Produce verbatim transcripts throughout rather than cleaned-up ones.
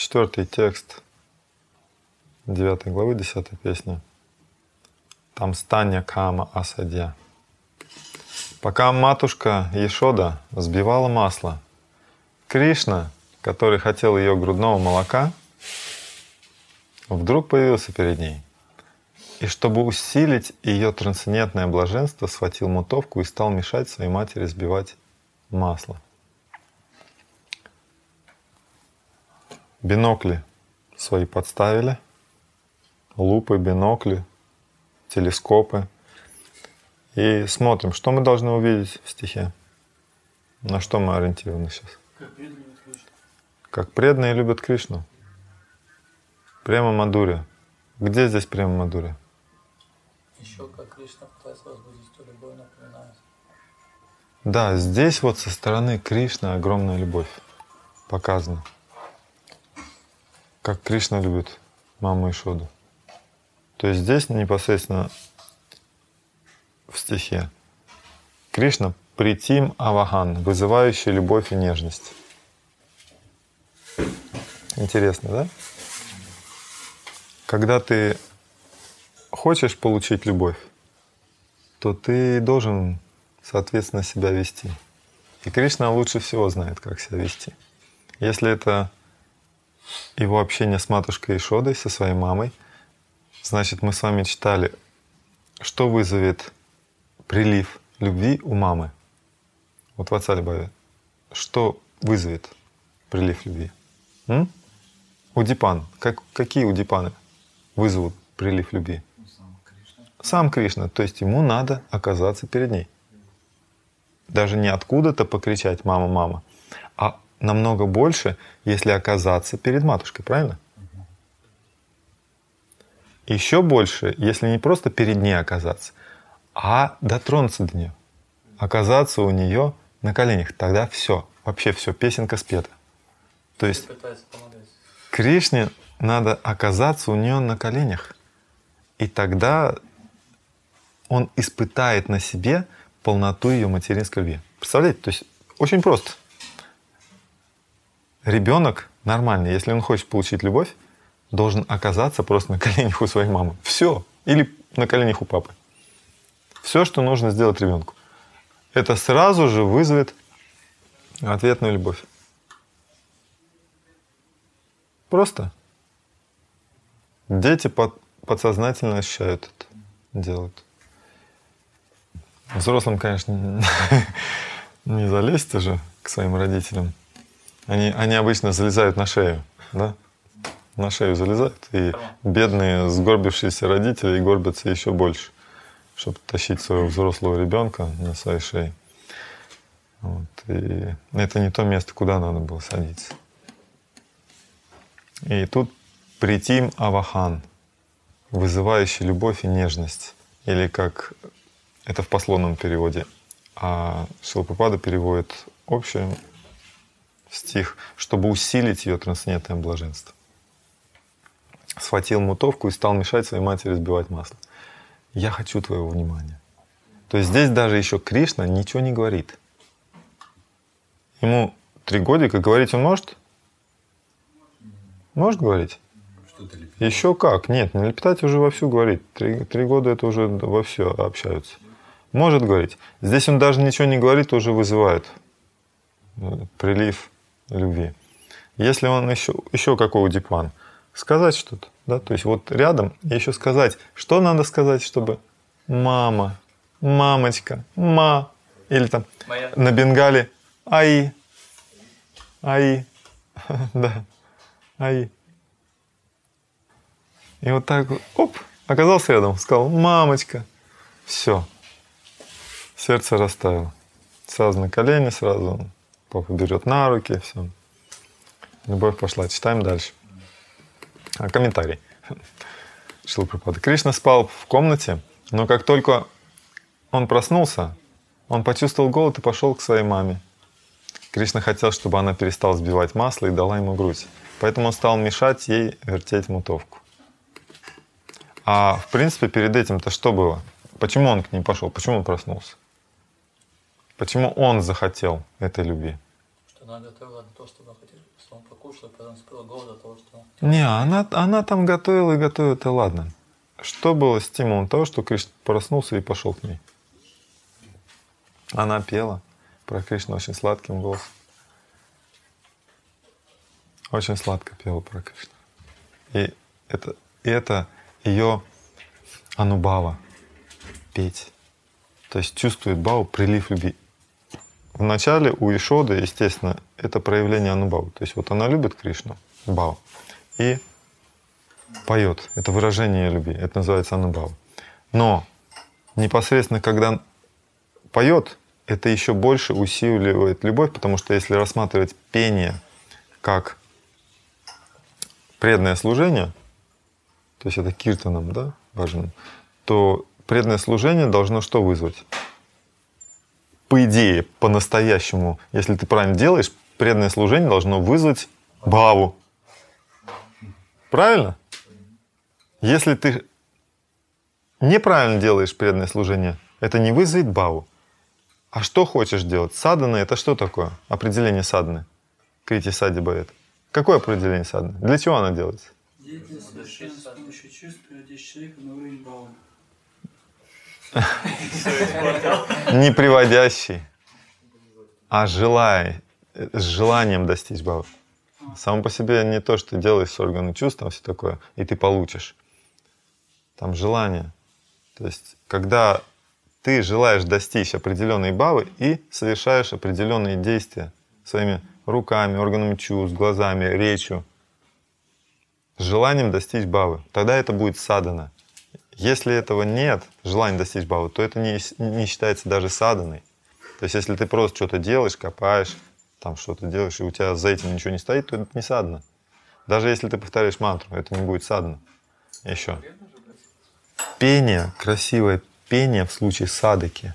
четвертый текст девятой главы, десятой песни. Там «Станья кама асадья». Пока матушка Ешода взбивала масло, Кришна, который хотел ее грудного молока, вдруг появился перед ней. И чтобы усилить ее трансцендентное блаженство, схватил мутовку и стал мешать своей матери взбивать масло. Бинокли свои подставили, лупы, бинокли, телескопы. И смотрим, что мы должны увидеть в стихе. На что мы ориентированы сейчас? Как преданные любят Кришну. Как преданные любят Кришну. Према Мадуря. Где здесь Према Мадуря? Еще как Кришна пытается возбудить ту любовь, напоминает. Да, здесь вот со стороны Кришны огромная любовь показана. Как Кришна любит маму Ишоду. То есть здесь непосредственно в стихе Кришна притим авахан, вызывающий любовь и нежность. Интересно, да? Когда ты хочешь получить любовь, то ты должен, соответственно, себя вести. И Кришна лучше всего знает, как себя вести. Если это его общение с матушкой Ишодой, со своей мамой, значит, мы с вами читали, что вызовет прилив любви у мамы. Вот в Ватсалибхаве. Что вызовет прилив любви? М? Удипан. Как, какие удипаны вызовут прилив любви? Сам Кришна. Сам Кришна. То есть ему надо оказаться перед ней. Даже не откуда-то покричать «мама, мама», а намного больше, если оказаться перед матушкой. Правильно? Еще больше, если не просто перед ней оказаться, а дотронуться до нее, оказаться у нее на коленях. Тогда все, вообще все, песенка спета. То есть Кришне надо оказаться у нее на коленях, и тогда он испытает на себе полноту ее материнской любви. Представляете? То есть очень просто. Ребенок нормальный, если он хочет получить любовь, должен оказаться просто на коленях у своей мамы. Все. Или на коленях у папы. Все, что нужно сделать ребенку. Это сразу же вызовет ответную любовь. Просто. Дети под, подсознательно ощущают это, делают. Взрослым, конечно, не залезть же к своим родителям. Они, они обычно залезают на шею, да? На шею залезают, и бедные сгорбившиеся родители горбятся еще больше, чтобы тащить своего взрослого ребенка на своей шее. Вот. И это не то место, куда надо было садиться. И тут притим авахан, вызывающий любовь и нежность, или как это в пословном переводе, а Шрила Прабхупада переводит общий стих, чтобы усилить ее трансцендентное блаженство. Схватил мутовку и стал мешать своей матери взбивать масло. Я хочу твоего внимания. То есть здесь даже еще Кришна ничего не говорит. Ему три годика, говорить он может? Может говорить? Еще как? Нет, не лепетать уже вовсю говорит. Три, три года это уже вовсю общаются. Может говорить. Здесь он даже ничего не говорит, уже вызывает прилив любви. Если он еще, еще какой удипан, сказать что-то, да, то есть вот рядом еще сказать, что надо сказать, чтобы мама, мамочка, ма, или там Моя. На бенгале аи, аи, да, аи. И вот так, оп, оказался рядом, сказал мамочка, все, сердце растаяло, сразу на колени, сразу папа берет на руки, все, любовь пошла. Читаем дальше. А, комментарий. Шрила Прабхупада. Кришна спал в комнате, но как только он проснулся, он почувствовал голод и пошел к своей маме. Кришна хотел, чтобы она перестала взбивать масло и дала ему грудь. Поэтому он стал мешать ей вертеть мутовку. А в принципе перед этим-то что было? Почему он к ней пошел? Почему он проснулся? Почему он захотел этой любви? Что она готовила для того, чтобы хотели, чтобы он покушал, потом спила голода того, что... Не, она, она там готовила и готовила, это ладно. Что было стимулом того, что Кришна проснулся и пошел к ней? Она пела про Кришну очень сладким голосом. Очень сладко пела про Кришну. И это, это ее анубава — петь. То есть чувствует бхаву, прилив любви. Вначале у Ишоды, естественно, это проявление анубхавы. То есть вот она любит Кришну, бхаву, и поет. Это выражение ее любви. Это называется анубхава. Но непосредственно, когда поет, это еще больше усиливает любовь, потому что если рассматривать пение как преданное служение, то есть это киртаном, да, важно, то преданное служение должно что вызвать? По идее, по-настоящему, если ты правильно делаешь, преданное служение должно вызвать бхаву. Правильно? Если ты неправильно делаешь преданное служение, это не вызовет бхаву. А что хочешь делать? Садхана — это что такое? Определение садханы. Крити сади бхавет. Какое определение садханы? Для чего она делается? Деятельность совершенно с помощью чувств, приводящих человека на уровень бхавы. Не приводящий, а желая, с желанием достичь бхавы. Само по себе не то, что ты делаешь с органом чувств, там все такое, и ты получишь. Там желание. То есть, когда ты желаешь достичь определенной бхавы и совершаешь определенные действия своими руками, органами чувств, глазами, речью, с желанием достичь бхавы, тогда это будет садхана. Если этого нет, желания достичь бхавы, то это не, не считается даже садханой. То есть если ты просто что-то делаешь, копаешь, там что-то делаешь, и у тебя за этим ничего не стоит, то это не садхана. Даже если ты повторяешь мантру, это не будет садхана. Еще. Пение, красивое пение в случае садаки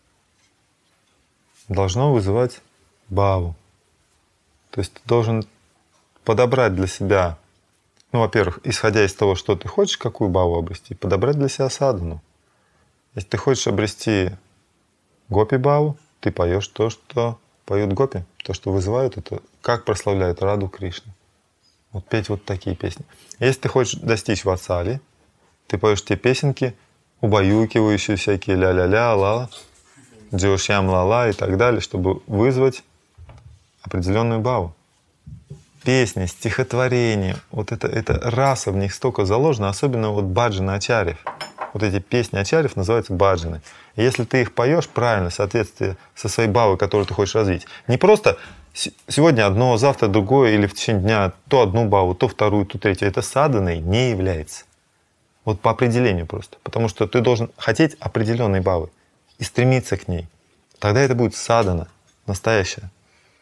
должно вызывать бхаву. То есть ты должен подобрать для себя, ну, во-первых, исходя из того, что ты хочешь, какую бхаву обрести, подобрать для себя садхану. Если ты хочешь обрести гопи-бхаву, ты поешь то, что поют гопи, то, что вызывают это, как прославляют Раду Кришну. Вот петь вот такие песни. Если ты хочешь достичь ватсали, ты поешь те песенки, убаюкивающие всякие ля-ля-ля, ла, джошьям ла-ла и так далее, чтобы вызвать определенную бхаву. Песни, стихотворения, вот это, это раса в них столько заложено, особенно вот баджаны ачарьев. Вот эти песни ачарьев называются баджаны. И если ты их поешь правильно, в соответствии со своей бхавой, которую ты хочешь развить, не просто сегодня одно, завтра другое, или в течение дня то одну бхаву, то вторую, то третью, это садханой не является. Вот по определению просто. Потому что ты должен хотеть определенной бхавы и стремиться к ней. Тогда это будет садхана, настоящая.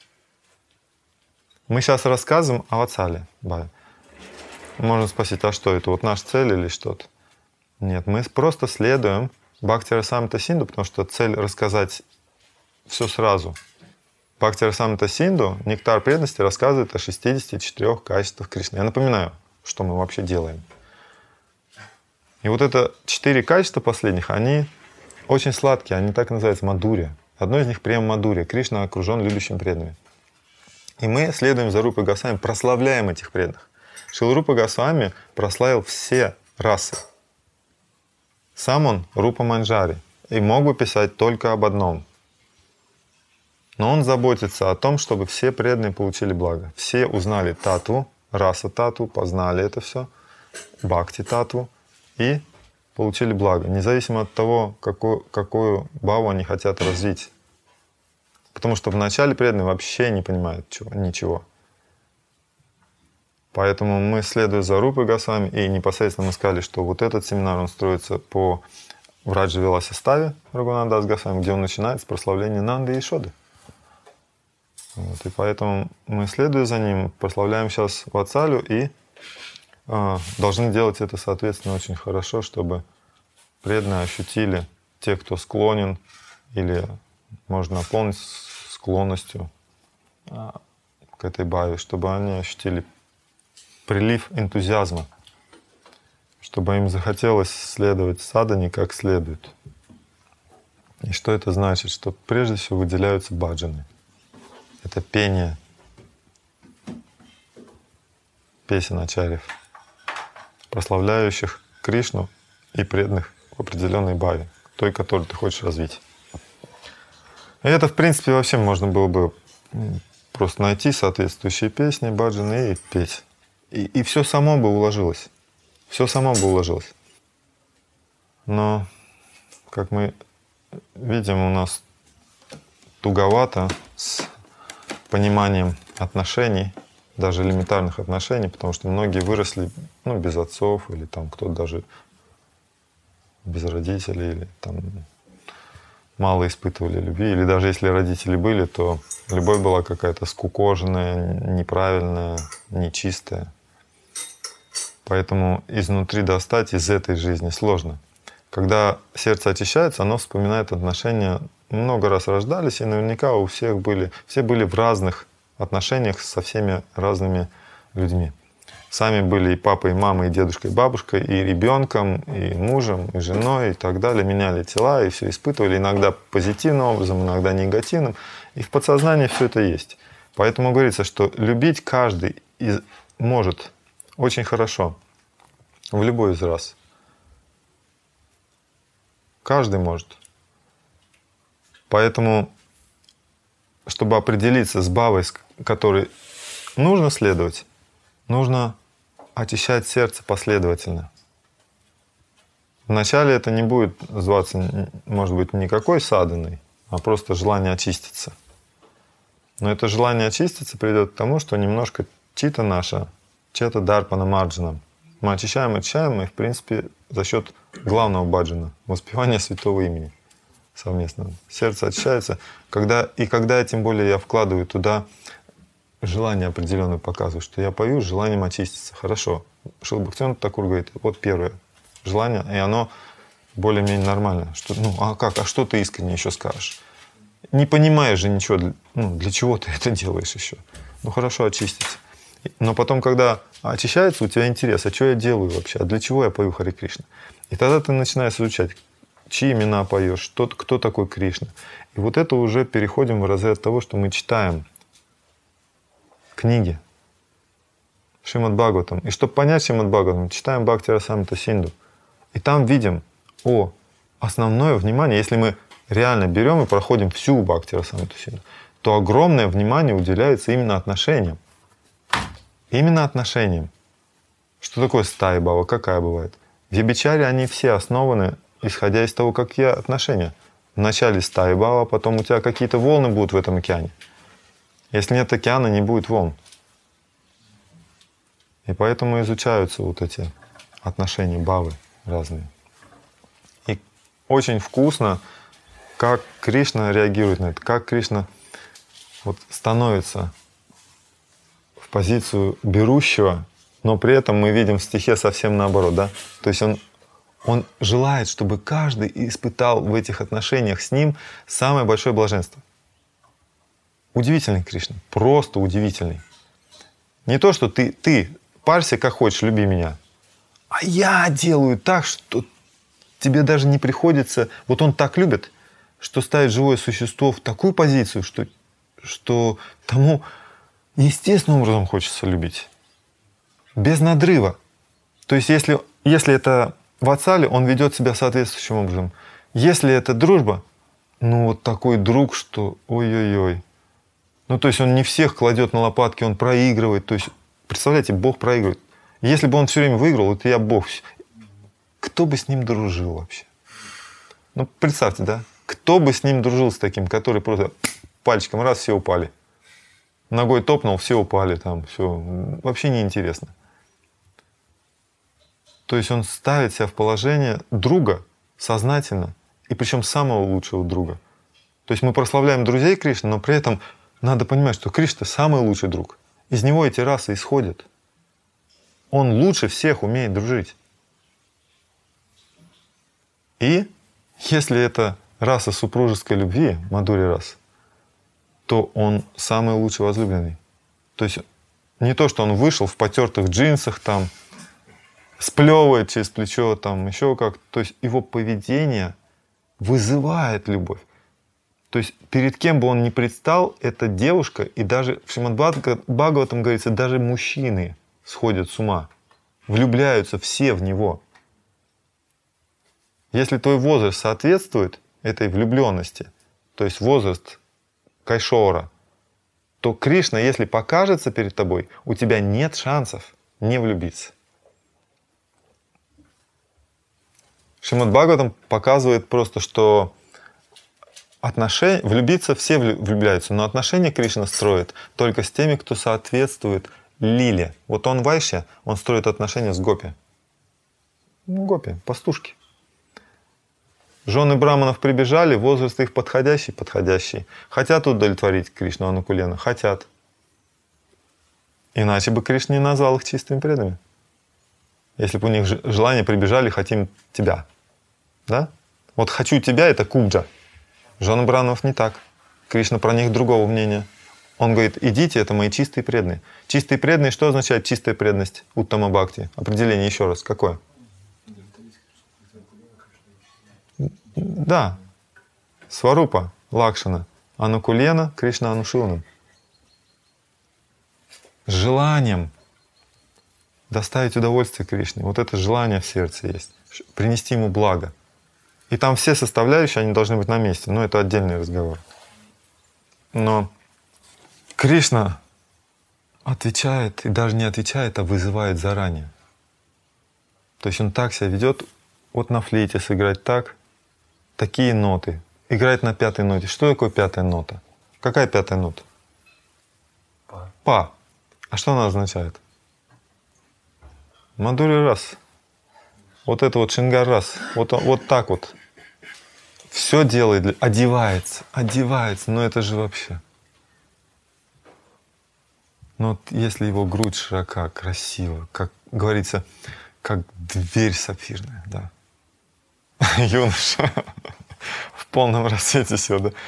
Мы сейчас рассказываем о ватсале бхаве. Можно спросить, а что это? Вот наша цель или что-то? Нет, мы просто следуем Бхакти Расамрита Синду, потому что цель рассказать все сразу. Бхакти Расамрита Синду, нектар преданности, рассказывает о шестидесяти четырёх качествах Кришны. Я напоминаю, что мы вообще делаем. И вот это четыре качества последних, они очень сладкие, они так называются мадурья. Одно из них прям мадурья. Кришна окружен любящими преданными. И мы следуем за Рупой Госвами, прославляем этих преданных. Шрила Рупа Госвами прославил все расы. Сам он Рупа Манджари и мог бы писать только об одном. Но он заботится о том, чтобы все преданные получили благо. Все узнали татву, раса татву, познали это все, бхакти татву и получили благо, независимо от того, какую, какую бхаву они хотят развить. Потому что вначале преданные вообще не понимают чего, ничего. Поэтому мы, следуя за Рупой Госвами, и непосредственно мы сказали, что вот этот семинар, он строится по Враджа Виласа-ставе Рагунатха Дас Госвами, где он начинает с прославления Нанды и Ишоды. Вот, и поэтому мы, следуя за ним, прославляем сейчас Ватсалю и э, должны делать это, соответственно, очень хорошо, чтобы преданные ощутили, те, кто склонен или можно наполнить склонностью э, к этой бхаве, чтобы они ощутили прилив энтузиазма, чтобы им захотелось следовать садхане как следует. И что это значит? Что прежде всего выделяются баджаны. это пение песен ачарьев, прославляющих Кришну и преданных в определенной бхаве, той, которую ты хочешь развить. И это, в принципе, вообще можно было бы просто найти соответствующие песни, баджаны и петь. И, и все само бы уложилось. Все само бы уложилось. Но, как мы видим, у нас туговато с пониманием отношений, даже элементарных отношений, потому что многие выросли, ну, без отцов, или там кто-то даже без родителей, или там мало испытывали любви, или даже если родители были, то любовь была какая-то скукоженная, неправильная, нечистая. Поэтому изнутри достать из этой жизни сложно. Когда сердце очищается, оно вспоминает отношения, много раз рождались, и наверняка у всех были, все были в разных отношениях со всеми разными людьми. Сами были и папой, и мамой, и дедушкой, и бабушкой, и ребенком, и мужем, и женой, и так далее. Меняли тела, и все испытывали, иногда позитивным образом, иногда негативным. И в подсознании все это есть. Поэтому говорится, что любить каждый из, может очень хорошо в любой из раз. Каждый может. Поэтому, чтобы определиться с бхавой, которой нужно следовать, нужно очищать сердце последовательно. Вначале это не будет зваться, может быть, никакой садханой, а просто желание очиститься. Но это желание очиститься приведет к тому, что немножко чита наша, чета дарпана марджана. Мы очищаем, очищаем, и, в принципе, за счет главного баджана, воспевания святого имени совместно. Сердце очищается. Когда, и когда, тем более, я вкладываю туда желание определенное, показываю, что я пою с желанием очиститься. Хорошо. Шрила Бхактивинода Тхакур говорит, вот первое желание, и оно более-менее нормально. Что, ну, а как? А что ты искренне еще скажешь? Не понимаешь же ничего, ну, для чего ты это делаешь еще? Ну, хорошо, очиститься. Но потом, когда очищается, у тебя интерес, а что я делаю вообще? А для чего я пою Харе Кришна? И тогда ты начинаешь изучать, чьи имена поешь, что, кто такой Кришна. И вот это уже переходим в разряд того, что мы читаем книги Шримад Бхагаватам. И чтобы понять Шримад Бхагаватам, читаем Бхакти Расамрита Синду. И там видим, о, основное внимание, если мы реально берем и проходим всю Бхакти Расамриту Синду, то огромное внимание уделяется именно отношениям. Именно отношениям. Что такое стая бхава? Какая бывает? В Вьябичаре они все основаны, исходя из того, какие отношения. Вначале стая бхава, потом у тебя какие-то волны будут в этом океане. Если нет океана, не будет волн. И поэтому изучаются вот эти отношения бхавы разные. И очень вкусно, как Кришна реагирует на это, как Кришна вот становится в позицию берущего, но при этом мы видим в стихе совсем наоборот, да? То есть он, он желает, чтобы каждый испытал в этих отношениях с ним самое большое блаженство. Удивительный Кришна, просто удивительный. Не то, что ты, ты парься как хочешь, люби меня, а я делаю так, что тебе даже не приходится... Вот он так любит, что ставит живое существо в такую позицию, что, что тому естественным образом хочется любить. Без надрыва. То есть если, если это ватсали, он ведет себя соответствующим образом. Если это дружба, ну вот такой друг, что ой-ой-ой. Ну то есть он не всех кладет на лопатки, он проигрывает. То есть, представляете, Бог проигрывает. Если бы он все время выиграл, это я Бог. Кто бы с ним дружил вообще? Ну представьте, да? Кто бы с ним дружил с таким, который просто пальчиком раз, все упали. Ногой топнул, все упали там, все. Вообще неинтересно. То есть он ставит себя в положение друга сознательно, и причем самого лучшего друга. То есть мы прославляем друзей Кришны, но при этом надо понимать, что Кришна самый лучший друг. Из него эти расы исходят. Он лучше всех умеет дружить. И если это раса супружеской любви, Мадхури раса, то он самый лучший возлюбленный. То есть не то, что он вышел в потертых джинсах, там, сплевывает через плечо, там, еще как-то. То есть его поведение вызывает любовь. То есть перед кем бы он ни предстал, эта девушка, и даже в Шримад Бхагаватам говорится, даже мужчины сходят с ума, влюбляются все в него. Если твой возраст соответствует этой влюбленности, то есть возраст кайшора, то Кришна, если покажется перед тобой, у тебя нет шансов не влюбиться. Шримад Бхагаватам показывает просто, что отношения, влюбиться все влюбляются, но отношения Кришна строит только с теми, кто соответствует лиле. Вот он вайшья, он строит отношения с гопи. Ну, гопи, пастушки. Жены браманов прибежали, возраст их подходящий, подходящий. Хотят удовлетворить Кришну Анукулена? Хотят. Иначе бы Кришна не назвал их чистыми преданными. Если бы у них желание прибежали, хотим тебя. Да? Вот хочу тебя — это кубджа. Жены браманов не так. Кришна про них другого мнения. Он говорит, идите, это мои чистые преданные. Чистые преданные, что означает чистая преданность? Уттама бхакти. Определение еще раз. Какое? Да. Сварупа, Лакшана, Анукулена, Кришна Анушиланам. С желанием доставить удовольствие Кришне. Вот это желание в сердце есть. Принести ему благо. И там все составляющие, они должны быть на месте. Но это отдельный разговор. Но Кришна отвечает, и даже не отвечает, а вызывает заранее. То есть он так себя ведет, вот на флейте сыграть так, такие ноты. Играть на пятой ноте. Что такое пятая нота? Какая пятая нота? Па. Па. А что она означает? Мадхури рас. Вот это вот шингар рас. Вот, вот так вот. Все делает, одевается, одевается. Но это же вообще. Но вот если его грудь широка, красива, как говорится, как дверь сапфирная, да. Юноша в полном рассвете все, да.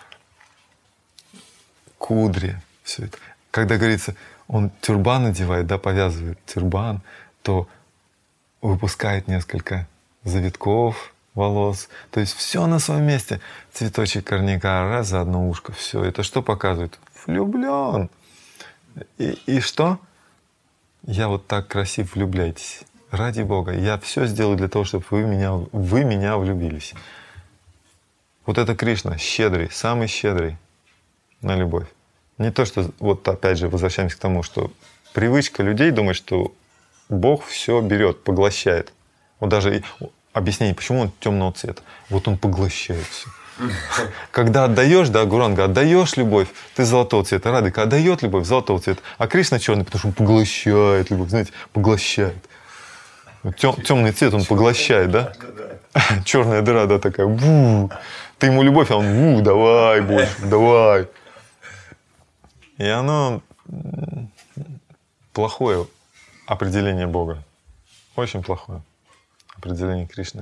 Кудри, все это. Когда говорится, он тюрбан надевает, да, повязывает тюрбан, то выпускает несколько завитков волос. То есть все на своем месте. Цветочек корняка, раз за одно ушко, все. Это что показывает? Влюблен. И, и что? Я вот так красив, влюбляйтесь. Ради Бога, я все сделаю для того, чтобы вы меня, вы меня влюбились. Вот это Кришна, щедрый, самый щедрый на любовь. Не то, что, вот опять же, возвращаемся к тому, что привычка людей думать, что Бог все берет, поглощает. Вот даже объяснение, почему он темного цвета. Вот он поглощает все. Когда отдаешь, да, Гуранга, отдаешь любовь, ты золотого цвета, Радика отдает любовь золотого цвета, а Кришна черный, потому что он поглощает любовь, знаете, поглощает. Тем, темный цвет он поглощает, да? Черная дыра, да, такая. Бу. Ты ему любовь, а он бу, давай больше, давай. И оно плохое определение Бога. Очень плохое определение Кришны.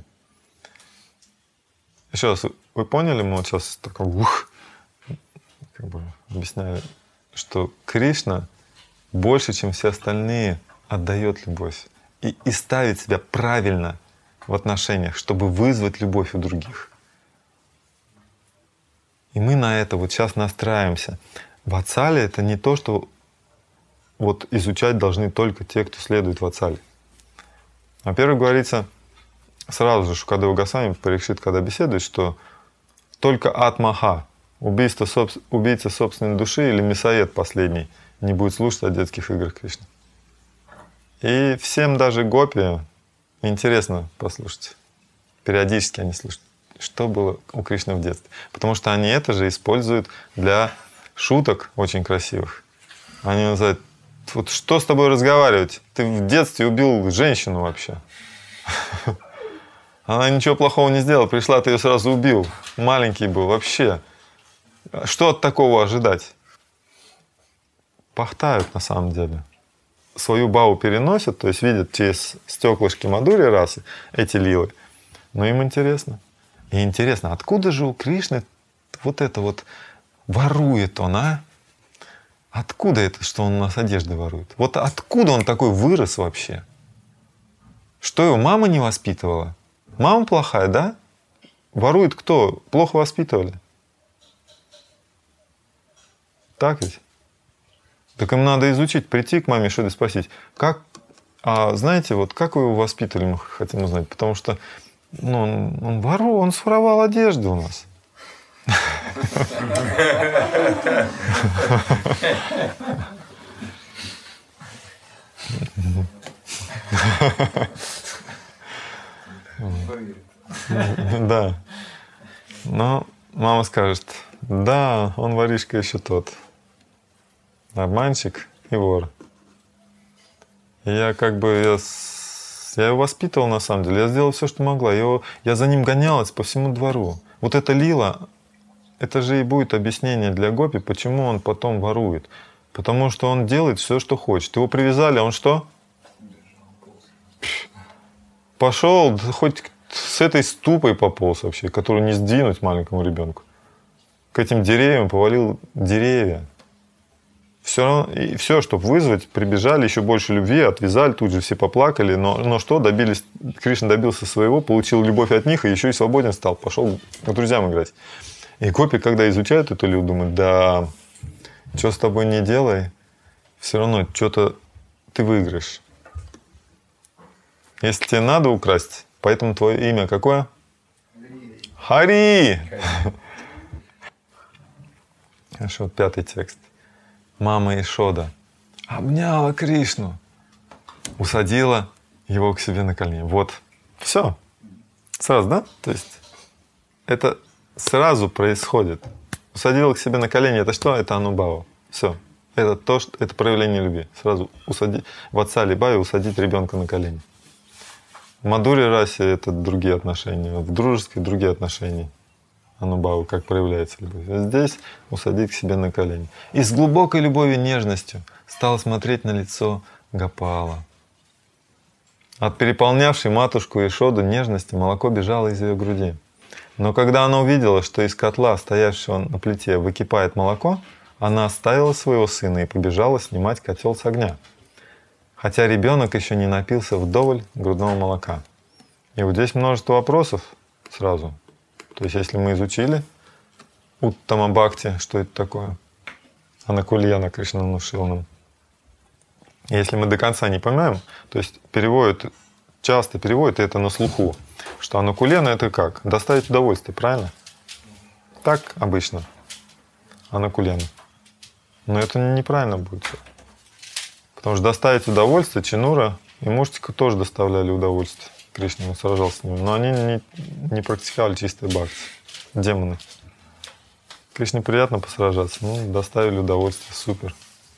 Еще раз, вы поняли, мы вот сейчас такой, ух, как бы объясняли, что Кришна больше, чем все остальные, отдает любовь. И, и ставит себя правильно в отношениях, чтобы вызвать любовь у других. И мы на это вот сейчас настраиваемся. Ватсали — это не то, что вот изучать должны только те, кто следует Ватсали. Во-первых, говорится, сразу же Шукадева Госвами Парикшит, когда беседует, что только атмаха, убийство, соб... убийца собственной души или мясоед последний, не будет слушать о детских играх Кришны. И всем, даже гопи, интересно послушать. Периодически они слушают, что было у Кришны в детстве. Потому что они это же используют для шуток очень красивых. Они называют, вот что с тобой разговаривать? Ты в детстве убил женщину вообще. Она ничего плохого не сделала, пришла, ты ее сразу убил. Маленький был вообще. Что от такого ожидать? Пахтают на самом деле. Свою баву переносят, то есть видят через стеклышки Мадхури расы эти лилы. Но им интересно. И интересно, откуда же у Кришны вот это вот ворует он, а? Откуда это, что он у нас одежды ворует? Вот откуда он такой вырос вообще? Что его мама не воспитывала? Мама плохая, да? Ворует кто? Плохо воспитывали. Так ведь? Так им надо изучить, прийти к маме Ишоде и спросить, как, а знаете, вот как вы его воспитывали, мы хотим узнать, потому что ну, он, он вору, он своровал одежду у нас. Да. Но мама скажет, да, он воришка еще тот. Обманщик и вор. И я как бы, я, я его воспитывал на самом деле. Я сделал все, что могла. Я, его, я за ним гонялась по всему двору. Вот эта лила, это же и будет объяснение для Гопи, почему он потом ворует. Потому что он делает все, что хочет. Его привязали, а он что? Пошел, хоть с этой ступой пополз вообще, которую не сдвинуть маленькому ребенку. К этим деревьям повалил деревья. Все равно, и все, чтобы вызвать, прибежали, еще больше любви, отвязали, тут же все поплакали. Но, но что, добились, Кришна добился своего, получил любовь от них и еще и свободен стал, пошел к друзьям играть. И Гопи, когда изучают эту лилу, думают, да, что с тобой не делай, все равно что-то ты выиграешь. Если тебе надо украсть, поэтому твое имя какое? Хари! Хорошо, пятый текст. Мама Ишода обняла Кришну, усадила его к себе на колени. Вот, все. Сразу, да? То есть это сразу происходит. Усадила к себе на колени. Это что? Это анубава. Все. Это то, что это проявление любви. Сразу усадить в отца либави, усадить ребенка на колени. В Мадуре расе это другие отношения, в дружеские другие отношения. Анубаву, как проявляется любовь. Здесь усадить к себе на колени. И с глубокой любовью и нежностью стал смотреть на лицо Гопала. От переполнявшей матушку Ишоду нежности молоко бежало из ее груди. Но когда она увидела, что из котла, стоявшего на плите, выкипает молоко, она оставила своего сына и побежала снимать котел с огня. Хотя ребенок еще не напился вдоволь грудного молока. И вот здесь множество вопросов сразу. То есть, если мы изучили Уттама Бхакти, что это такое, Анукульяна Кришна внушил нам. Если мы до конца не понимаем, то есть переводят, часто переводят это на слуху, что Анукульяна это как? Доставить удовольствие, правильно? Так обычно. Анукульяна. Но это неправильно будет. Потому что доставить удовольствие Чинура и Муштика тоже доставляли удовольствие. Кришна, он сражался с ними. Но они не, не практиковали чистые бхакти. Демоны. Кришне приятно посражаться. Ну, доставили удовольствие. Супер.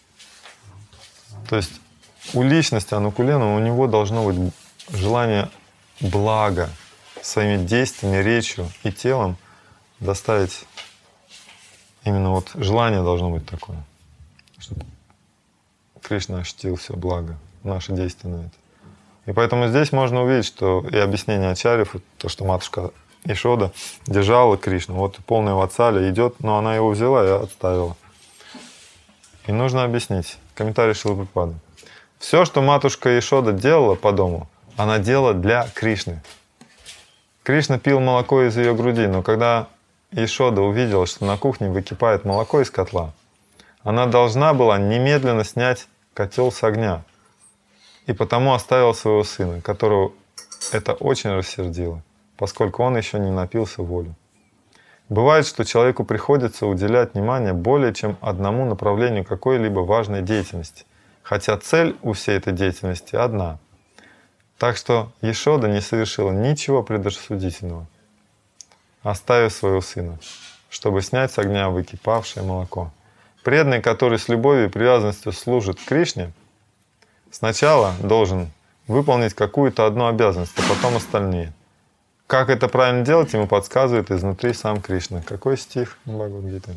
То есть у личности Анукулена, у него должно быть желание блага своими действиями, речью и телом доставить. Именно вот желание должно быть такое. Чтобы Кришна ощутил все благо. Наши действия на это. И поэтому здесь можно увидеть, что и объяснение ачарьев, то, что матушка Ишода держала Кришну, вот полная ватсалия идет, но она его взяла и отставила. И нужно объяснить. Комментарий Шрилы Прабхупады. Все, что матушка Ишода делала по дому, она делала для Кришны. Кришна пил молоко из ее груди, но когда Ишода увидела, что на кухне выкипает молоко из котла, она должна была немедленно снять котел с огня. И потому оставила своего сына, которого это очень рассердило, поскольку он еще не напился волю. Бывает, что человеку приходится уделять внимание более чем одному направлению какой-либо важной деятельности, хотя цель у всей этой деятельности одна. Так что Ешода не совершила ничего предосудительного, оставив своего сына, чтобы снять с огня выкипавшее молоко. Преданный, который с любовью и привязанностью служит Кришне, сначала должен выполнить какую-то одну обязанность, а потом остальные. Как это правильно делать, ему подсказывает изнутри сам Кришна. Какой стих Бхагавад-гиты?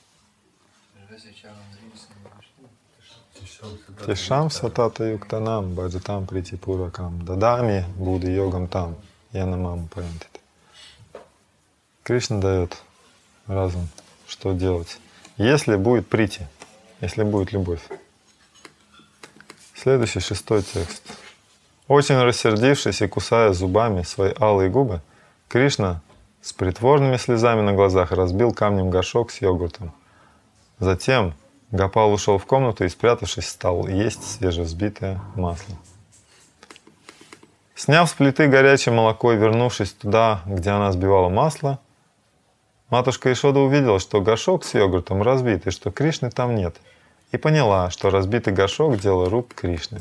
Тишам сатата юктанам баджатам прити пуракам дадами буды йогам там янамам паянтит. Кришна дает разум, что делать. Если будет прити, если будет любовь. Следующий, шестой текст. Очень рассердившись и кусая зубами свои алые губы, Кришна с притворными слезами на глазах разбил камнем горшок с йогуртом. Затем, Гопал ушел в комнату и, спрятавшись, стал есть свежевзбитое масло. Сняв с плиты горячее молоко и вернувшись туда, где она взбивала масло, матушка Ешода увидела, что горшок с йогуртом разбит и что Кришны там нет, и поняла, что разбитый горшок — дело рук Кришны.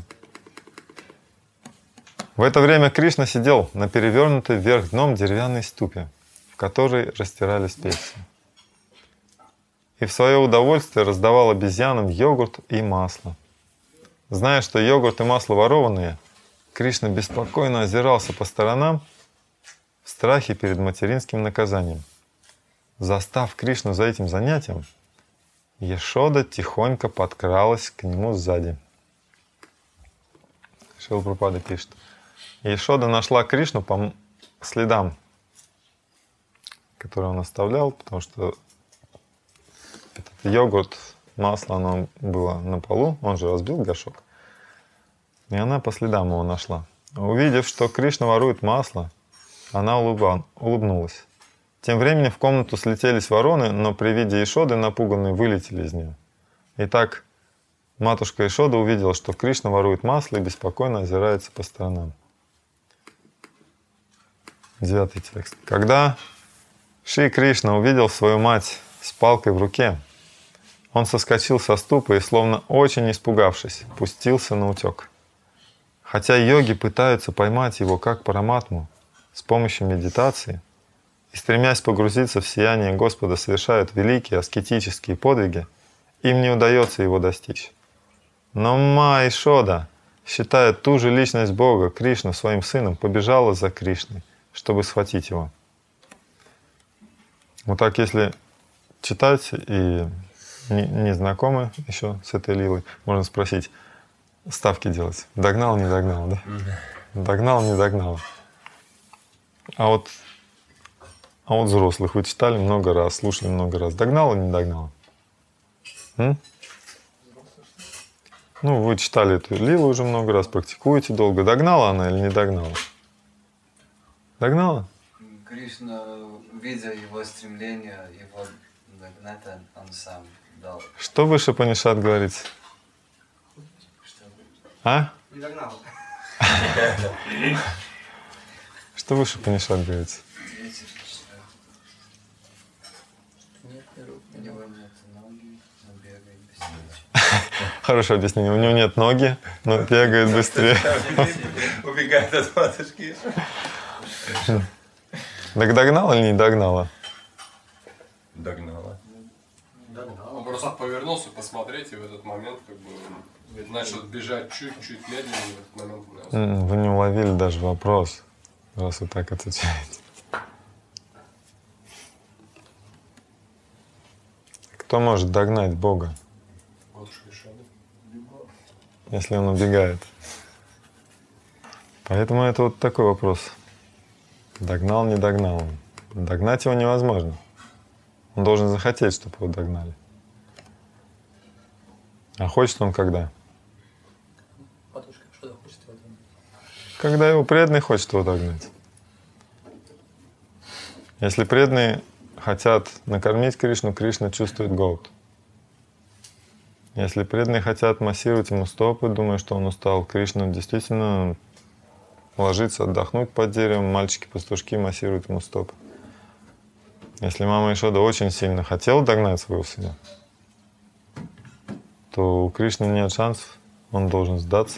В это время Кришна сидел на перевернутой вверх дном деревянной ступе, в которой растирали специи, и в свое удовольствие раздавал обезьянам йогурт и масло. Зная, что йогурт и масло ворованные, Кришна беспокойно озирался по сторонам в страхе перед материнским наказанием. Застав Кришну за этим занятием, Ешода тихонько подкралась к нему сзади. Шрила Прабхупада пишет: Ешода нашла Кришну по следам, которые он оставлял, потому что этот йогурт, масло, оно было на полу, он же разбил горшок. И она по следам его нашла. Увидев, что Кришна ворует масло, она улыба, улыбнулась. Тем временем в комнату слетелись вороны, но при виде Ешоды напуганные вылетели из нее. Итак, матушка Ешода увидела, что Кришна ворует масло и беспокойно озирается по сторонам. Девятый текст. Когда Шри Кришна увидел свою мать с палкой в руке, он соскочил со ступы и, словно очень испугавшись, пустился на утек. Хотя йоги пытаются поймать его как параматму с помощью медитации и, стремясь погрузиться в сияние Господа, совершают великие аскетические подвиги, им не удается его достичь. Но Ма Ешода, считая ту же личность Бога, Кришну, своим сыном, побежала за Кришной, чтобы схватить его. Вот так, если читать и не, не знакомы еще с этой лилой, можно спросить, ставки делать. Догнал, не догнал, да? Догнал, не догнал. А вот, а вот взрослых вы читали много раз, слушали много раз. Догнал или не догнал? М? Ну, вы читали эту лилу уже много раз, практикуете долго. Догнала она или не догнала? Догнала? Кришна, видя его стремление, его догнать, он сам дал. Что выше Упанишад говорит? Что? А? Не догнал. Что выше Упанишад говорит? Третий, что? Нет ни рук, У ни него ног. нет ноги, но бегает быстрее. Хорошее объяснение. У него нет ноги, но бегает быстрее. Убегает от матушки. Так догнала или не догнала? Догнала. Он просто повернулся посмотреть, и в этот момент как бы начал бежать чуть-чуть медленнее. В этот момент у нас. Вы не уловили даже вопрос, раз вы так отвечаете. Кто может догнать Бога, Матушка Ешода. если он убегает? Поэтому это вот такой вопрос. Догнал, не догнал. Догнать его невозможно. Он должен захотеть, чтобы его догнали. А хочет он когда? Матушка Ешода хочет его догнать. Когда его преданный хочет его догнать. Если преданные хотят накормить Кришну, Кришна чувствует голод. Если преданные хотят массировать ему стопы, думая, что он устал, Кришна действительно ложится отдохнуть под деревом, мальчики-пастушки массируют ему стопы. Если мама Ешода очень сильно хотела догнать своего сына, то у Кришны нет шансов, он должен сдаться.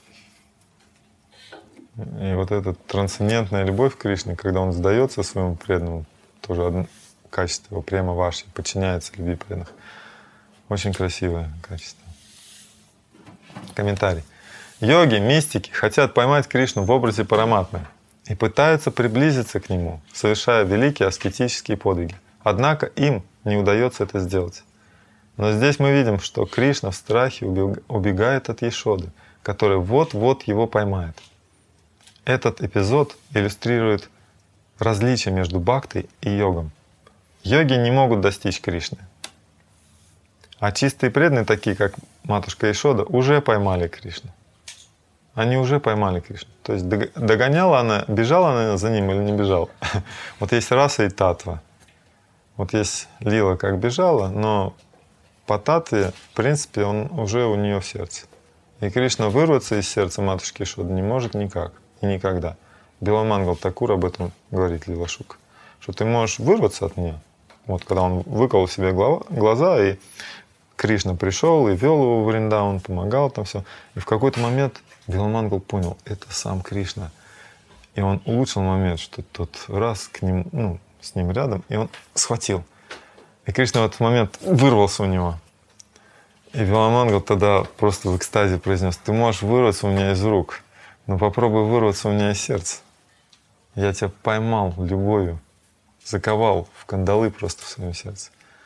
И вот эта трансцендентная любовь к Кришне, когда он сдается своему преданному, тоже одно качество его према вашей, подчиняется любви преданных. Очень красивое качество. Комментарий. Йоги, мистики хотят поймать Кришну в образе Параматмы и пытаются приблизиться к нему, совершая великие аскетические подвиги. Однако им не удается это сделать. Но здесь мы видим, что Кришна в страхе убегает от Ешоды, которая вот-вот его поймает. Этот эпизод иллюстрирует различие между бхактой и йогом. Йоги не могут достичь Кришны. А чистые преданные, такие как матушка Ешода, уже поймали Кришну. Они уже поймали Кришну. То есть догоняла она, бежала она за ним или не бежала. Вот есть раса и татва. Вот есть лила, как бежала, но по татве, в принципе, он уже у нее в сердце. И Кришна вырваться из сердца матушки Ишоды не может никак и никогда. Биламангал Такур об этом говорит, Лила Шука, что ты можешь вырваться от нее. Вот когда он выколол себе глаза, и Кришна пришел и вел его в Вриндаван, помогал там все. И в какой-то момент Биламангал понял, это сам Кришна. И он улучшил момент, что тот раз к ним, ну, с ним рядом, и он схватил. И Кришна в этот момент вырвался у него. И Биламангал тогда просто в экстазе произнес: ты можешь вырваться у меня из рук, но попробуй вырваться у меня из сердца. Я тебя поймал любовью, заковал в кандалы просто в своем сердце.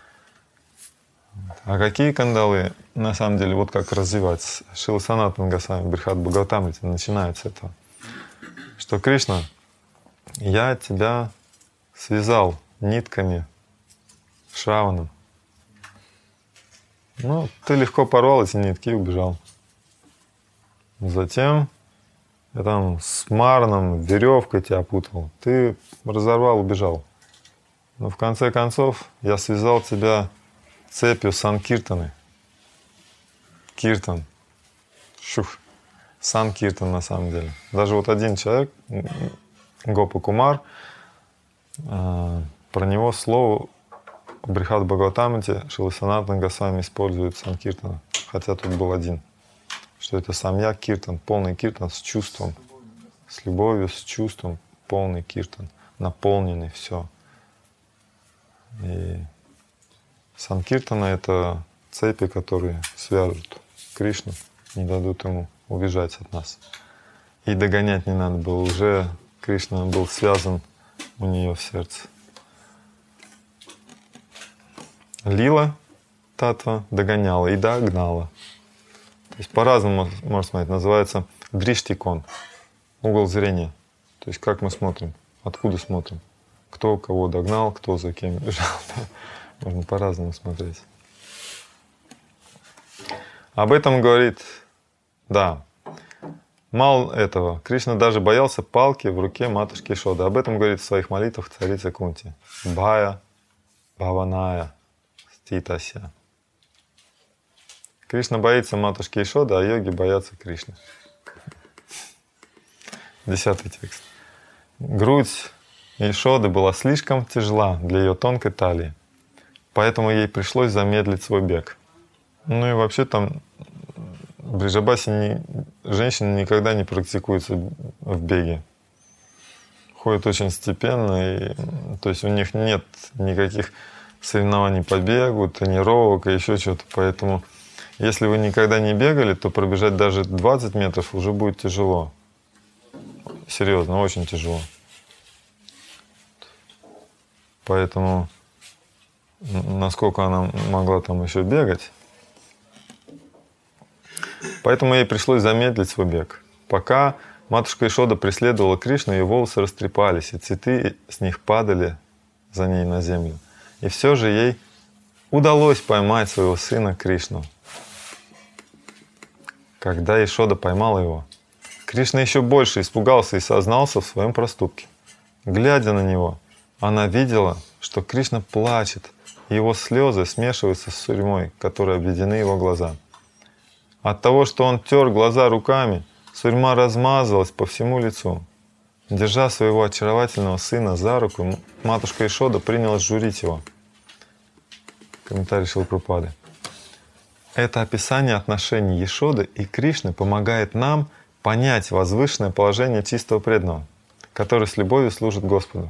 А какие кандалы, на самом деле, вот как развивать? Шрила Санатана Госвами, Брихад Бхагаватамрите начинает с этого. Что Кришна, я тебя связал нитками Шраваном. Ну, ты легко порвал эти нитки и убежал. Затем я там с марном, веревкой тебя опутал. Ты разорвал, убежал. Но в конце концов я связал тебя цепью Санкиртаны. Киртан. Шух. Санкиртан на самом деле. Даже вот один человек, Гопа Кумар, э, про него слово в Брихад Бхагаватамрите Шрила Санатана Госвами использует Санкиртана. Хотя тут был один. Что это самья киртан, полный киртан с чувством, с любовью, с чувством, полный киртан, наполненный, все. И Санкиртана — это цепи, которые свяжут Кришну, не дадут ему убежать от нас. И догонять не надо было, уже Кришна был связан у нее в сердце. Лила Татва догоняла и догнала. То есть по-разному можно смотреть. Называется дриштикон, угол зрения. То есть как мы смотрим, откуда смотрим, кто кого догнал, кто за кем бежал. Можно по-разному смотреть. Об этом говорит, да, мало этого. Кришна даже боялся палки в руке матушки Ишоды. Об этом говорит в своих молитвах царица Кунти. Бхая Бхаваная Ститася. Кришна боится матушки Ишоды, а йоги боятся Кришны. Десятый текст. Грудь Ишоды была слишком тяжела для ее тонкой талии, поэтому ей пришлось замедлить свой бег. Ну и вообще там в Бриджабасе не, женщины никогда не практикуются в беге. Ходят очень степенно, и, то есть у них нет никаких соревнований по бегу, тренировок и еще что-то. Поэтому если вы никогда не бегали, то пробежать даже двадцать метров уже будет тяжело. Серьезно, очень тяжело. Поэтому насколько она могла там еще бегать. Поэтому ей пришлось замедлить свой бег. Пока матушка Ишода преследовала Кришну, ее волосы растрепались, и цветы с них падали за ней на землю. И все же ей удалось поймать своего сына Кришну. Когда Ишода поймала его, Кришна еще больше испугался и сознался в своем проступке. Глядя на него, она видела, что Кришна плачет, и его слезы смешиваются с сурьмой, которой обведены его глаза. От того, что он тер глаза руками, сурьма размазалась по всему лицу. Держа своего очаровательного сына за руку, матушка Ишода принялась журить его. Комментарий Шрилы Прабхупады. Это описание отношений Ишоды и Кришны помогает нам понять возвышенное положение чистого преданного, который с любовью служит Господу.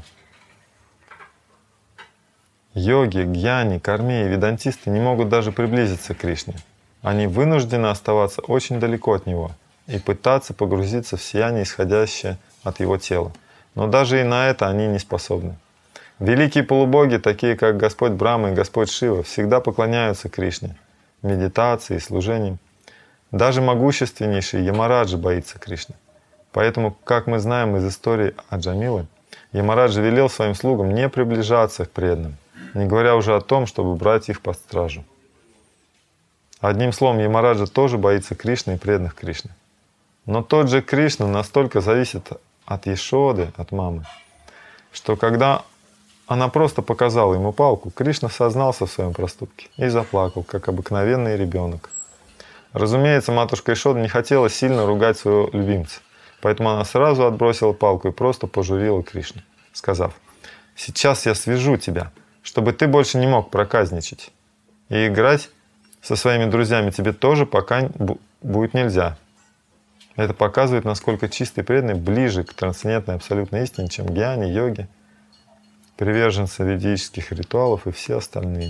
Йоги, гьяни, карми и ведантисты не могут даже приблизиться к Кришне. Они вынуждены оставаться очень далеко от Него и пытаться погрузиться в сияние, исходящее от Его тела. Но даже и на это они не способны. Великие полубоги, такие как Господь Брахма и Господь Шива, всегда поклоняются Кришне, медитации и служением. Даже могущественнейший Ямараджа боится Кришны. Поэтому, как мы знаем из истории Аджамилы, Ямараджа велел своим слугам не приближаться к преданным, не говоря уже о том, чтобы брать их под стражу. Одним словом, Ямараджа тоже боится Кришны и преданных Кришны. Но тот же Кришна настолько зависит от Ишоды, от мамы, что когда она просто показала ему палку, Кришна сознался в своем проступке и заплакал, как обыкновенный ребенок. Разумеется, матушка Ишода не хотела сильно ругать своего любимца, поэтому она сразу отбросила палку и просто пожурила Кришну, сказав: «Сейчас я свяжу тебя, чтобы ты больше не мог проказничать. И играть со своими друзьями тебе тоже пока будет нельзя». Это показывает, насколько чистый и преданный ближе к трансцендентной абсолютной истине, чем гьяни, йоги, приверженцы ведических ритуалов и все остальные.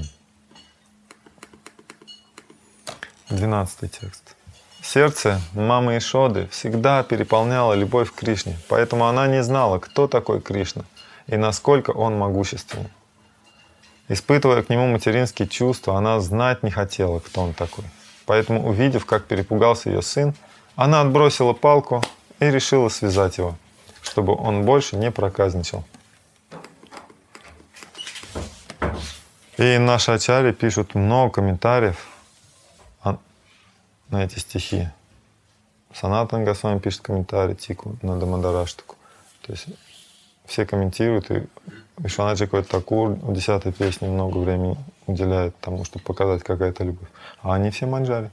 Двенадцатый текст. Сердце мамы Ишоды всегда переполняло любовь к Кришне, поэтому она не знала, кто такой Кришна и насколько он могущественный. Испытывая к нему материнские чувства, она знать не хотела, кто он такой. Поэтому, увидев, как перепугался ее сын, она отбросила палку и решила связать его, чтобы он больше не проказничал. И наши ачарьи пишут много комментариев на эти стихи. Санатан Госвами пишет комментарий Тику на Дамадараштаку. То есть все комментируют, и Вишванаджи Такур в десятой песне много времени уделяет тому, чтобы показать какая-то любовь. А они все манджари.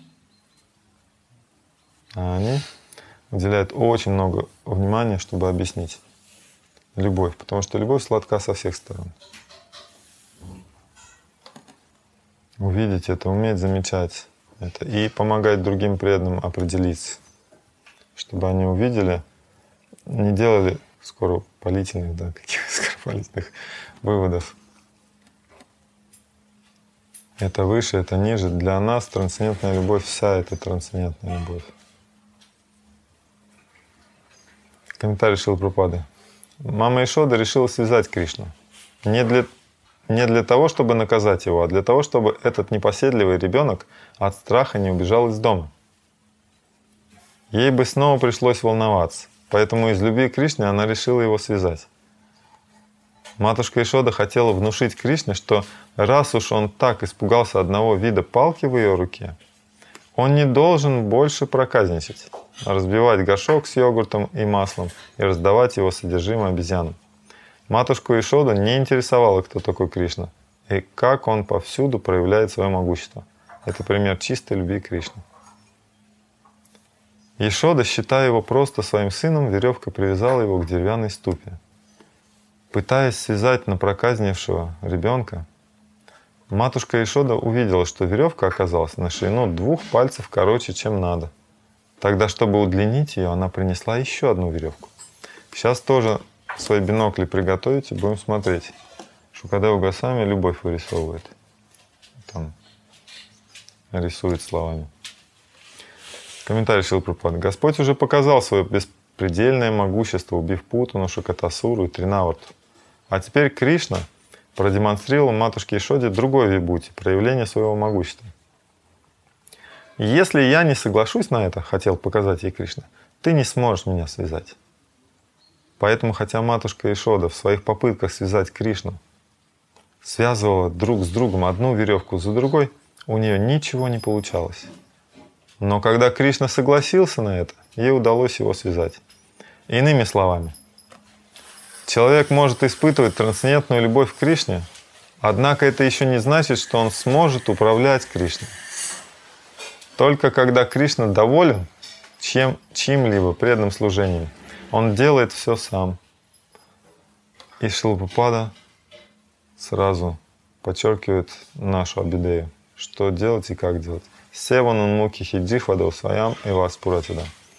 А они уделяют очень много внимания, чтобы объяснить любовь, потому что любовь сладка со всех сторон. Увидеть это, уметь замечать это и помогать другим преданным определиться, чтобы они увидели, не делали скоропалительных, да, каких скоропалительных выводов. Это выше, это ниже. Для нас трансцендентная любовь, вся это трансцендентная любовь. Комментарий Шрилы Прабхупады. Мама Ишода решила связать Кришну. Не для, не для того, чтобы наказать его, а для того, чтобы этот непоседливый ребенок от страха не убежал из дома. Ей бы снова пришлось волноваться, поэтому из любви к Кришне она решила его связать. Матушка Ишода хотела внушить Кришне, что раз уж он так испугался одного вида палки в ее руке, он не должен больше проказничать, разбивать горшок с йогуртом и маслом и раздавать его содержимое обезьянам. Матушку Ишоду не интересовало, кто такой Кришна и как он повсюду проявляет свое могущество. Это пример чистой любви к Кришне. Ишода, считая его просто своим сыном, веревка привязала его к деревянной ступе. Пытаясь связать напроказнившего ребенка, матушка Ишода увидела, что веревка оказалась на ширину двух пальцев короче, чем надо. Тогда, чтобы удлинить ее, она принесла еще одну веревку. Сейчас тоже свои бинокли приготовите, будем смотреть. Шукадева Госвами любовь вырисовывает. Там рисует словами. Комментарий Шрилы Прабхупады. Господь уже показал свое беспредельное могущество, убив Путану, Шакатасуру и Тринаварту. А теперь Кришна продемонстрировал матушке Ишоде другой вибхути, проявление своего могущества. Если я не соглашусь на это, хотел показать ей Кришна, ты не сможешь меня связать. Поэтому, хотя матушка Ишода в своих попытках связать Кришну связывала друг с другом одну веревку за другой, у нее ничего не получалось. Но когда Кришна согласился на это, ей удалось его связать. Иными словами, человек может испытывать трансцендентную любовь к Кришне, однако это еще не значит, что он сможет управлять Кришной. Только когда Кришна доволен чем, чьим-либо преданным служением, он делает все сам. И Шрила Прабхупада сразу подчеркивает нашу абидею, что делать и как делать. Севанун муки хиджихвадау своям и вас пуратида.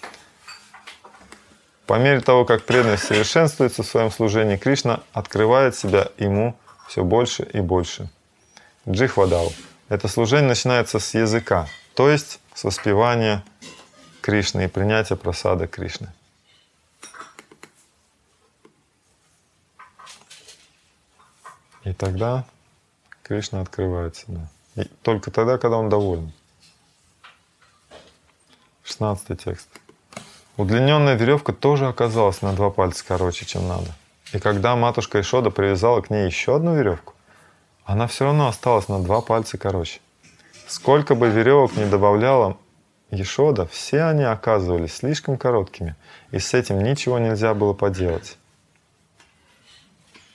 По мере того, как преданность совершенствуется в своем служении, Кришна открывает себя ему все больше и больше. Джихвадау. Это служение начинается с языка, то есть с воспевания Кришны и принятия прасада Кришны. И тогда Кришна открывает себя. И только тогда, когда он доволен. шестнадцатый текст. Удлиненная веревка тоже оказалась на два пальца короче, чем надо. И когда матушка Ишода привязала к ней еще одну веревку, она все равно осталась на два пальца короче. Сколько бы веревок ни добавляла Ишода, все они оказывались слишком короткими, и с этим ничего нельзя было поделать.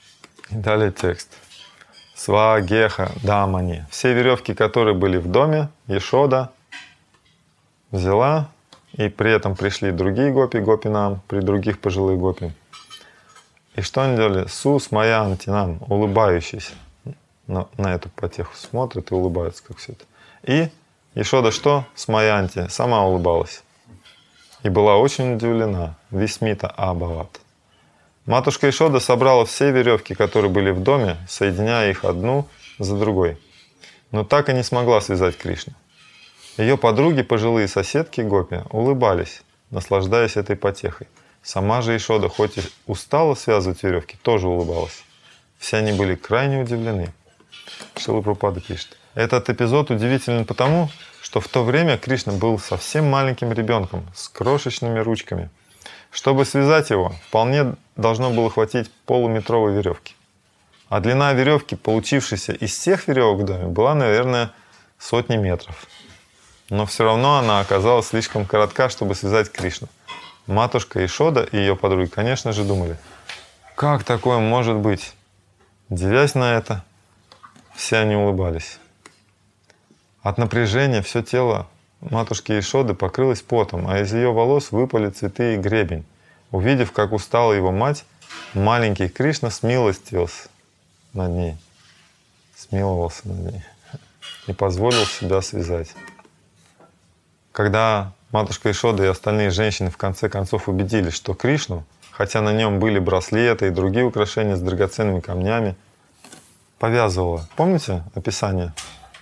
И далее текст. Свагеха дамани. Все веревки, которые были в доме, Ешода взяла, и при этом пришли другие гопи, гопинам, при других пожилых гопи. И что они делали? Су смаянтинам, улыбающиеся. На, на эту потеху смотрят и улыбаются, как все это. И Ешода что? Смаянти, сама улыбалась. И была очень удивлена. Висмита абават. Матушка Ешода собрала все веревки, которые были в доме, соединяя их одну за другой. Но так и не смогла связать Кришну. Ее подруги, пожилые соседки Гопи, улыбались, наслаждаясь этой потехой. Сама же Ешода, хоть и устала связывать веревки, тоже улыбалась. Все они были крайне удивлены. Шрила Прабхупада пишет. Этот эпизод удивителен потому, что в то время Кришна был совсем маленьким ребенком с крошечными ручками. Чтобы связать его, вполне должно было хватить полуметровой веревки. А длина веревки, получившейся из всех веревок в доме, была, наверное, сотни метров. Но все равно она оказалась слишком коротка, чтобы связать Кришну. Матушка Ешода и ее подруги, конечно же, думали, как такое может быть? Дивясь на это, все они улыбались. От напряжения все тело матушки Ешоды покрылось потом, а из ее волос выпали цветы и гребень. Увидев, как устала его мать, маленький Кришна смилостивился над ней, смиловался над ней и позволил себя связать. Когда матушка Ешода и остальные женщины в конце концов убедились, что Кришну, хотя на нем были браслеты и другие украшения с драгоценными камнями, повязывала. Помните описание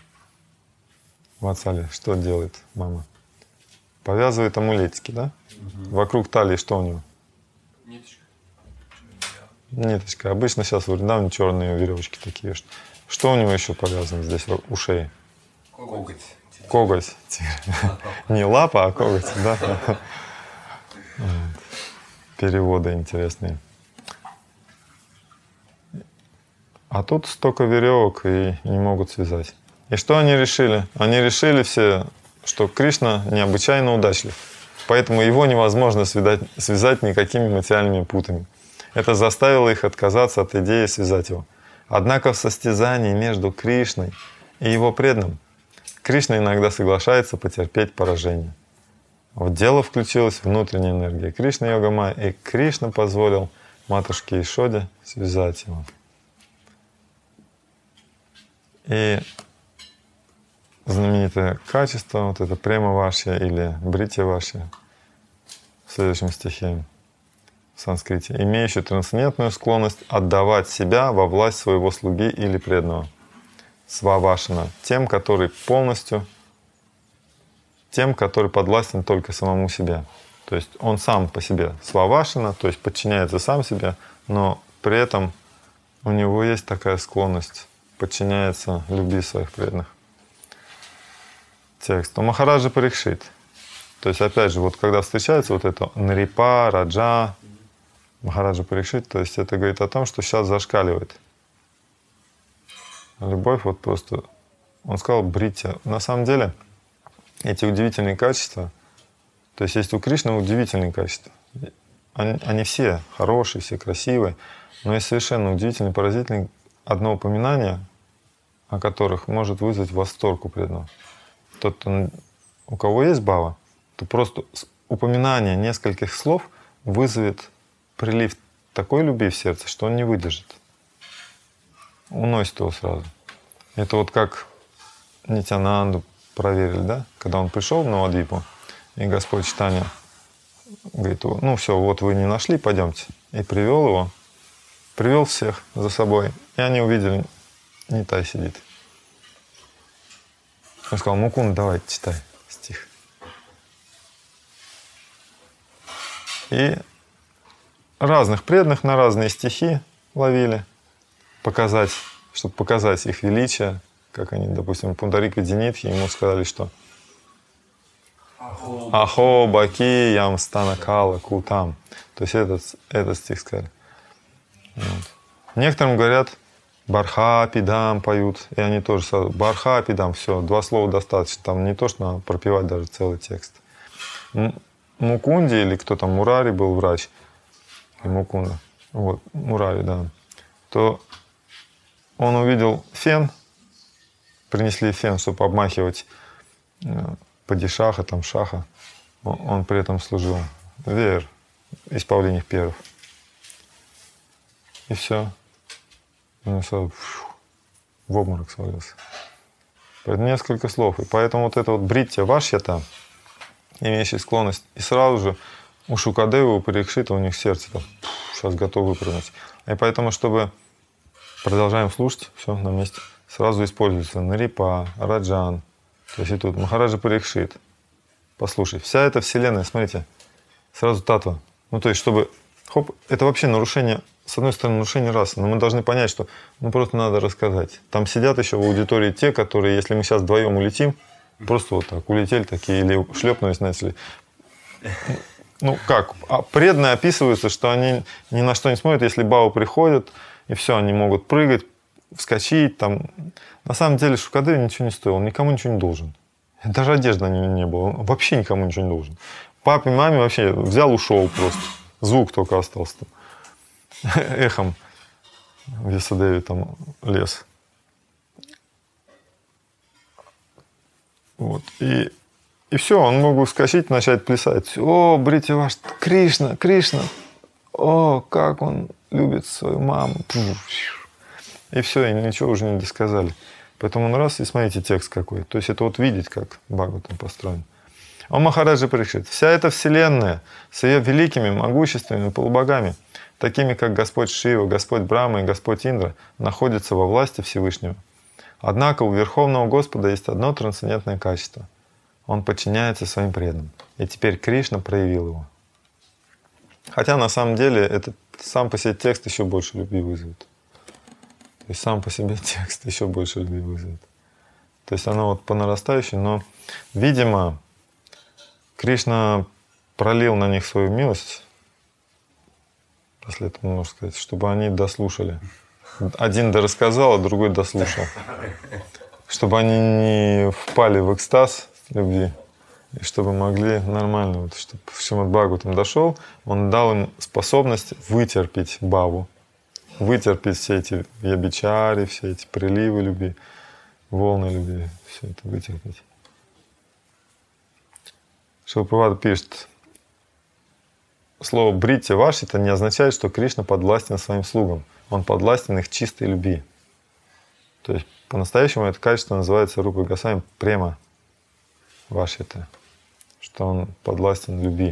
в Ацале? Что делает мама? Повязывает амулетики, да? Угу. Вокруг талии что у него? Ниточка. Ниточка. Обычно сейчас в Вриндаване черные веревочки такие. Что у него еще повязано здесь у шеи? Коготь. Коготь. Не лапа, а коготь, да? Переводы интересные. А тут столько веревок и не могут связать. И что они решили? Они решили все, что Кришна необычайно удачлив, поэтому его невозможно связать, связать никакими материальными путами. Это заставило их отказаться от идеи связать его. Однако в состязании между Кришной и его преданным Кришна иногда соглашается потерпеть поражение. В дело включилась внутренняя энергия Кришны Йогамая, и Кришна позволил матушке Ешоде связать его. И знаменитое качество, вот это према ваша или бритья ваша в следующем стихе в санскрите, имеющий трансцендентную склонность отдавать себя во власть своего слуги или преданного. Свавашана, тем, который полностью, тем, который подвластен только самому себе. То есть он сам по себе свавашана, то есть подчиняется сам себе, но при этом у него есть такая склонность, подчиняется любви своих преданных. Текст. У Махараджа Парикшит. То есть, опять же, вот когда встречается вот это Нарипа, Раджа, Махараджа Парикшит, то есть это говорит о том, что сейчас зашкаливает. Любовь вот просто... Он сказал бритья. На самом деле, эти удивительные качества, то есть есть у Кришны удивительные качества. Они, они все хорошие, все красивые, но есть совершенно удивительные, поразительные одно упоминание, о которых может вызвать восторг у преданного. Тот, у кого есть бхава, то просто упоминание нескольких слов вызовет прилив такой любви в сердце, что он не выдержит. Уносит его сразу. Это вот как Нитянанду проверили, да? Когда он пришел в Навадвипу, и Господь Чайтанья говорит, ну все, вот вы не нашли, пойдемте. И привел его, привел всех за собой, и они увидели, Нитай сидит. Он сказал, Мукунда, давай, читай стих. И разных преданных на разные стихи ловили, показать, чтобы показать их величие, как они, допустим, Пундарика Динитхи, ему сказали, что Ахо, Баки, Ям Станакала, Кутам. То есть этот, этот стих сказали. Вот. Некоторым говорят, Барха, Пидам поют, и они тоже сразу, Барха, Пидам, все, два слова достаточно, там не то, что надо пропевать даже целый текст. Мукунди, или кто там, Мурари был врач, и Мукунда, вот, Мурари, да, то он увидел фен, принесли фен, чтобы обмахивать падишаха, там шаха. Он при этом служил. Веер из павлиних перьев. И все. Он сразу в обморок свалился. Несколько слов. И поэтому вот это вот бриття вашьята, имеющий склонность, и сразу же у Шукадевы, у Парикшита, у них сердце там, сейчас готов выпрыгнуть. И поэтому, чтобы продолжаем слушать, все на месте, сразу используется Нарипа, Раджан. То есть и тут Махараджа Парикшит. Послушай, вся эта вселенная, смотрите, сразу татва. Ну то есть, чтобы, хоп, это вообще нарушение, с одной стороны, нарушение расы, но мы должны понять, что ну просто надо рассказать. Там сидят еще в аудитории те, которые, если мы сейчас вдвоем улетим, просто вот так улетели такие или шлепнулись, начали. Ну как, а преданные описываются, что они ни на что не смотрят, если бао приходят, и все, они могут прыгать, вскочить там. На самом деле Шукадева ничего не стоил, он никому ничего не должен. Даже одежды на него не было, он вообще никому ничего не должен. Папе, маме вообще взял, ушел просто. Звук только остался там. Эхом в Ясадеве там лес. Вот. И, и все, он мог бы вскочить, начать плясать. О, бриття ваш, Кришна, Кришна. О, как он любит свою маму. И все, и ничего уже не досказали. Поэтому он раз, и смотрите текст какой. То есть это вот видеть, как Бхагаватам построен. О Махараджа Парикшит. Вся эта вселенная с ее великими, могущественными полубогами, такими как Господь Шива, Господь Брахма и Господь Индра, находится во власти Всевышнего. Однако у Верховного Господа есть одно трансцендентное качество. Он подчиняется своим преданным. И теперь Кришна проявил его. Хотя на самом деле этот сам по себе текст еще больше любви вызовет. То есть сам по себе текст еще больше любви вызовет. То есть оно вот по нарастающей, но, видимо, Кришна пролил на них свою милость, если это можно сказать, чтобы они дослушали. Один дорассказал, а другой дослушал. Чтобы они не впали в экстаз любви, и чтобы могли нормально, вот, чтобы Шримад Бхагаватам дошел, он дал им способность вытерпеть бхаву, вытерпеть все эти ябичари, все эти приливы любви, волны любви, все это вытерпеть. Шилапрапада пишет, слово бриття ваш это не означает, что Кришна подвластен своим слугам. Он подвластен их чистой любви. То есть по-настоящему это качество называется Рупой Госвами према ваш это, что он подвластен любви.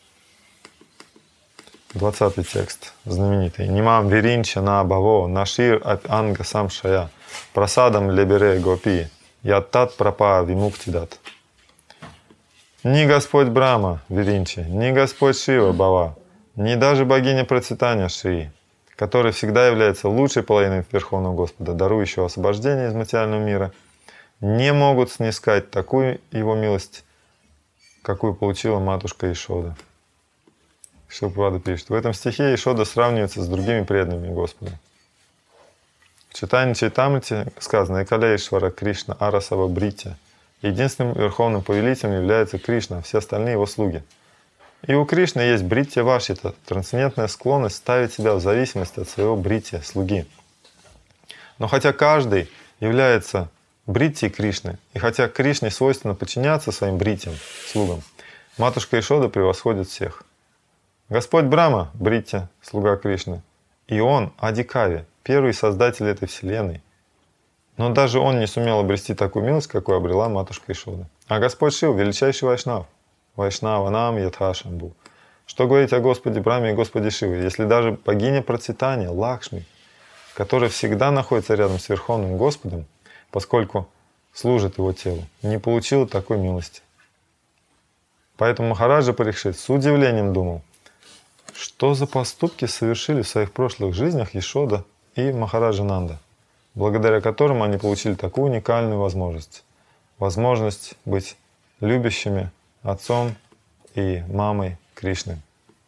Двадцатый текст знаменитый. Нимам виринча на баво нашир анга самшая прасадам лебере гопи яттат прапа вимуктидат. Ни Господь Брахма, Виринчи, ни Господь Шива, Бава, ни даже богиня процветания Шри, которая всегда является лучшей половиной Верховного Господа, дарующего освобождение из материального мира, не могут снискать такую его милость, какую получила матушка Яшода. Шилапрапада пишет, в этом стихе Яшода сравнивается с другими преданными Господа. В Чайтанья Чайтамрите сказано «Экаляишвара Кришна Арасава Бриття». Единственным верховным повелителем является Кришна, а все остальные его слуги. И у Кришны есть бриття вашита, трансцендентная склонность ставить себя в зависимости от своего бриття, слуги. Но хотя каждый является бриттей Кришны, и хотя Кришне свойственно подчиняться своим бриттям, слугам, матушка Яшода превосходит всех. Господь Брахма, бриття, слуга Кришны, и он, Адикави, первый создатель этой вселенной. Но даже он не сумел обрести такую милость, какую обрела матушка Яшода. А Господь Шива — величайший вайшнав. Вайшнава нам ятхашамбу. Что говорить о Господе Брахме и Господе Шиве, если даже богиня процветания, Лакшми, которая всегда находится рядом с Верховным Господом, поскольку служит его телу, не получила такой милости. Поэтому Махараджа Парикшит с удивлением думал, что за поступки совершили в своих прошлых жизнях Яшода и Махараджа Нанда, благодаря которым они получили такую уникальную возможность. Возможность быть любящими отцом и мамой Кришны.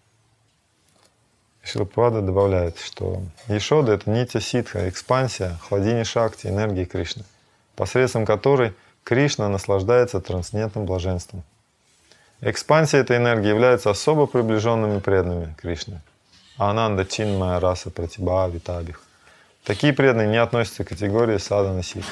Шилапрапада добавляет, что Яшода — это нитья ситха, экспансия, хладини шакти, энергии Кришны, посредством которой Кришна наслаждается трансцендентным блаженством. Экспансия этой энергии является особо приближенными преданными Кришны. Ананда чинмая раса пратибха витабих. Такие преданные не относятся к категории садхана сикх.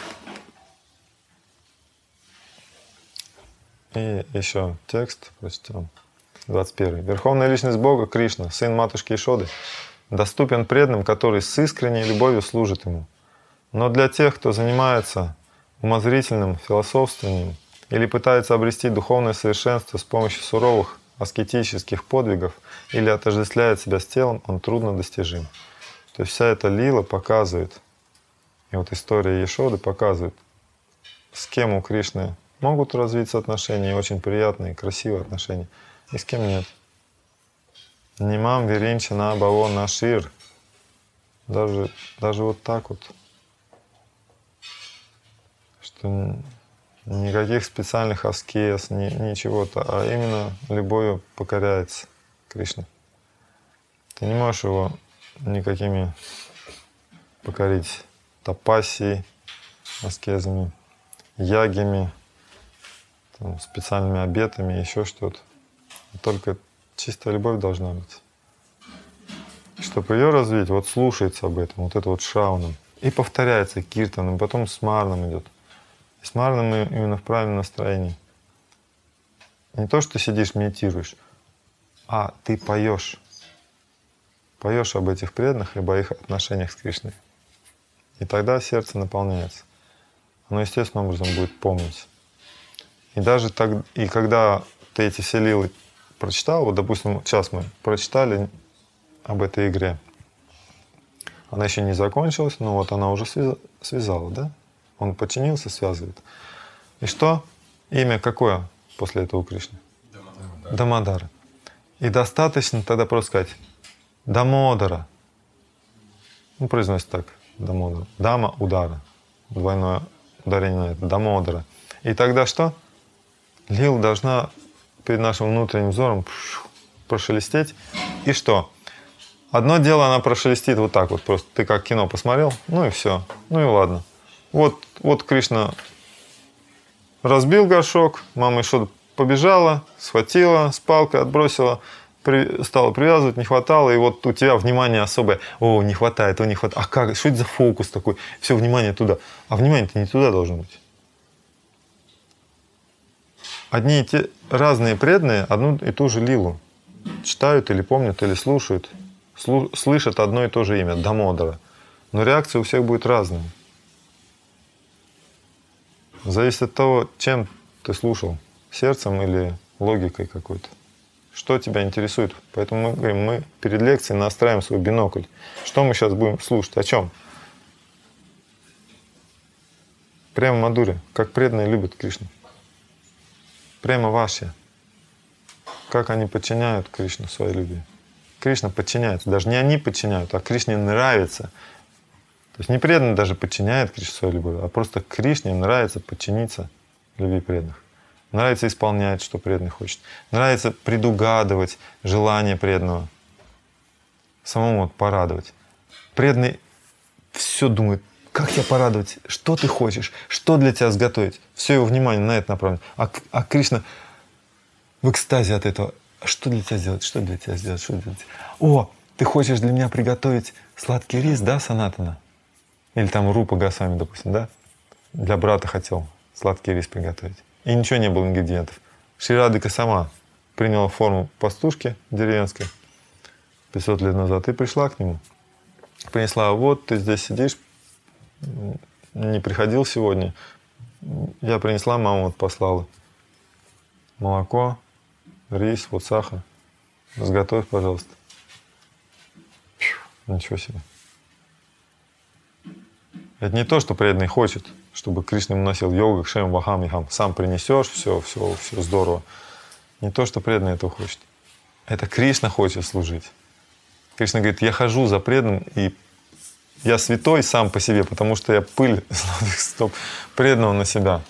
И еще текст прочтем. двадцать первый. Верховная личность Бога Кришна, сын матушки Ишоды, доступен преданным, которые с искренней любовью служат ему. Но для тех, кто занимается умозрительным философствованием или пытается обрести духовное совершенство с помощью суровых аскетических подвигов или отождествляет себя с телом, он трудно достижим. То есть вся эта лила показывает, и вот история Ешоды показывает, с кем у Кришны могут развиться отношения, очень приятные, красивые отношения, и с кем нет. Нимам веринчана баво нашир. Даже, даже вот так вот. Что никаких специальных аскез, ни, ничего-то, а именно любовью покоряется Кришна. Ты не можешь его никакими покорить тапассией, аскезами, ягами, там, специальными обетами, еще что-то. Только чистая любовь должна быть. Чтобы ее развить, вот слушается об этом, вот это вот шрауном. И повторяется киртаном, потом с марном идет. И с марном именно в правильном настроении. Не то, что ты сидишь, медитируешь, а ты поешь. Поешь об этих преданных, об их отношениях с Кришной. И тогда сердце наполняется. Оно естественным образом будет помнить. И даже так, и когда ты эти все лилы прочитал, вот, допустим, сейчас мы прочитали об этой игре. Она еще не закончилась, но вот она уже связала, да? Он подчинился, связывает. И что? Имя какое после этого у Кришны? Дамодара. Дамодара. И достаточно тогда просто сказать Дамодара. Ну, произносит так. Дамодара. Дама удара. Двойное ударение на это. Дамодара. И тогда что? Лила должна перед нашим внутренним взором прошелестеть. И что? Одно дело, она прошелестит вот так вот. Просто ты как кино посмотрел, ну и все. Ну и ладно. Вот, вот Кришна разбил горшок, мама Ишода побежала, схватила с палкой, отбросила, при, стала привязывать, не хватало, и вот у тебя внимание особое. О, не хватает, о, не хватает. А как? Что это за фокус такой? Все, внимание туда. А внимание-то не туда должно быть. Одни и те разные преданные одну и ту же лилу читают или помнят, или слушают, слу, слышат одно и то же имя — Дамодара. Но реакция у всех будет разная. Зависит от того, чем ты слушал, сердцем или логикой какой-то. Что тебя интересует. Поэтому мы говорим, мы перед лекцией настраиваем свой бинокль. Что мы сейчас будем слушать? О чем? Према Мадури. Как преданные любят Кришну. Према Вашья. Как они подчиняют Кришну своей любви. Кришна подчиняется. Даже не они подчиняют, а Кришне нравится. То есть не преданный даже подчиняет Кришне свою любовь, а просто Кришне нравится подчиниться любви преданных. Нравится исполнять, что преданный хочет. Нравится предугадывать желание преданного. Самому вот порадовать. Преданный все думает, как тебя порадовать, что ты хочешь, что для тебя сготовить. Все его внимание на это направлено. А, а Кришна в экстазе от этого. Что для тебя сделать, что для тебя сделать, что для тебя? О, ты хочешь для меня приготовить сладкий рис, да, Санатана? Или там Рупа Госвами, допустим, да? Для брата хотел сладкий рис приготовить. И ничего не было ингредиентов. Шри Радхика сама приняла форму пастушки деревенской пятьсот лет назад и пришла к нему. Принесла: вот ты здесь сидишь, не приходил сегодня. Я принесла, мама вот послала. Молоко, рис, вот сахар. Разготовь, пожалуйста. Ничего себе. Это не то, что преданный хочет, чтобы Кришна ему носил йога, кшем, вахам, ихам. Сам принесешь, все, все, все здорово. Не то, что преданный этого хочет. Это Кришна хочет служить. Кришна говорит: я хожу за преданным, и я святой сам по себе, потому что я пыль стоп преданного на себя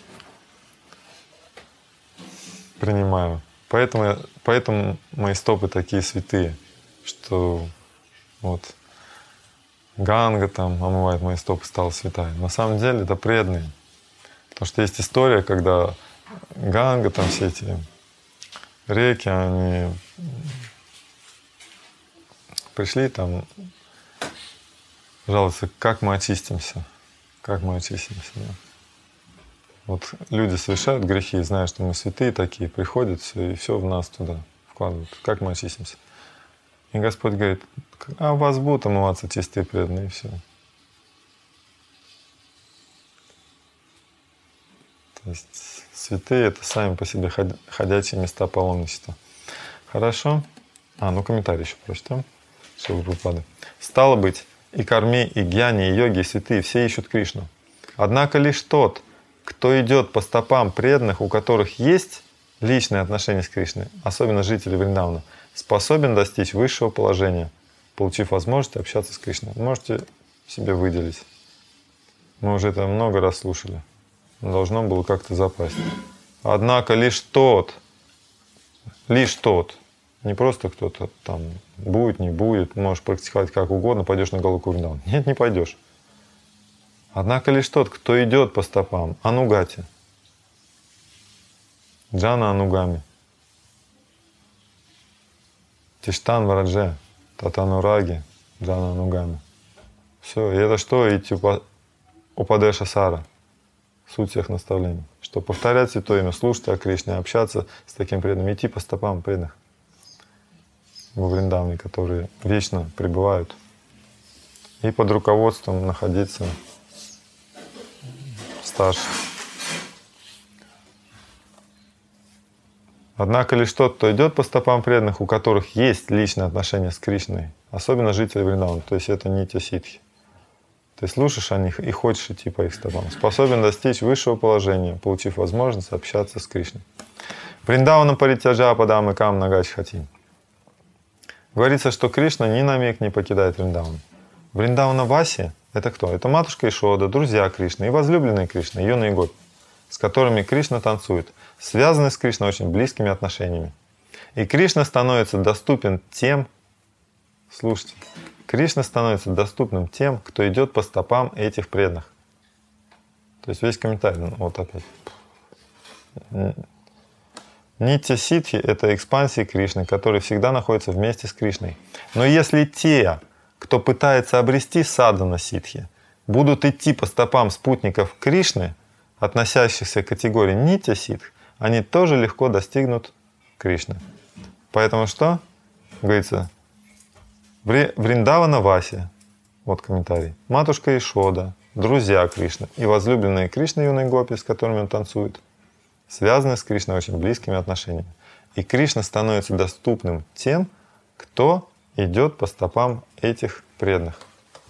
принимаю. Поэтому, я, поэтому мои стопы такие святые, что вот Ганга там омывает мои стопы, стала святая. На самом деле это преданные. Потому что есть история, когда Ганга, там все эти реки, они пришли там жалуются, как мы очистимся. Как мы очистимся, да. Вот люди совершают грехи, зная, что мы святые такие, приходят все, и все в нас туда вкладывают. Как мы очистимся? И Господь говорит, а у вас будут омываться чистые преданные, и все. То есть святые — это сами по себе ходячие места паломничества. Хорошо? А, ну комментарий еще прочитаем. Шрила Прабхупады. Стало быть, и карми, и гьяни, и йоги, и святые все ищут Кришну. Однако лишь тот, кто идет по стопам преданных, у которых есть личные отношения с Кришной, особенно жители Вриндавана, способен достичь высшего положения, получив возможность общаться с Кришной. Можете себе выделить. Мы уже это много раз слушали. Должно было как-то запасть. Однако лишь тот, лишь тот, не просто кто-то там будет, не будет, можешь практиковать как угодно, пойдешь на Галоку Вриндаван. Нет, не пойдешь. Однако лишь тот, кто идет по стопам Анугати, Джана Анугами, Тиштан Варадже, Татанураги, Джана Анугами. Все, и это что? Идти Упадеша Сара. Суть всех наставлений. Что повторять святое имя, слушать о Кришне, общаться с таким преданным, идти по стопам преданных во Вриндаване, которые вечно пребывают. И под руководством находиться старше. Однако лишь тот, кто идет по стопам преданных, у которых есть личные отношения с Кришной, особенно жители Вриндавана, то есть это нитья ситхи. Ты слушаешь о них и хочешь идти по их стопам, способен достичь высшего положения, получив возможность общаться с Кришной. Вриндавана паритяжа падам и кам нагач хати. Говорится, что Кришна ни на миг не покидает Вриндаван. Вриндавана Васи — это кто? Это матушка Ишода, друзья Кришны и возлюбленные Кришны, юные гопи, с которыми Кришна танцует, связаны с Кришной очень близкими отношениями. И Кришна становится доступен тем, слушайте, Кришна становится доступным тем, кто идет по стопам этих преданных. То есть весь комментарий, ну, вот опять. Нитья ситхи — это экспансии Кришны, которые всегда находятся вместе с Кришной. Но если те, кто пытается обрести садхана ситхи, будут идти по стопам спутников Кришны, относящихся к категории нитья ситх, они тоже легко достигнут Кришны. Поэтому что? Говорится, Вриндавана Васи, вот комментарий, матушка Ишода, друзья Кришны и возлюбленные Кришны юные гопи, с которыми он танцует, связаны с Кришной очень близкими отношениями. И Кришна становится доступным тем, кто идет по стопам этих преданных.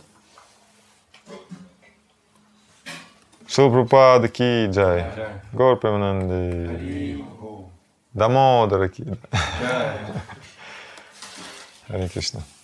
Шрила Прабхупада ки джай, Гаур Премананди, Дамодара ки джай. Харе Кришна.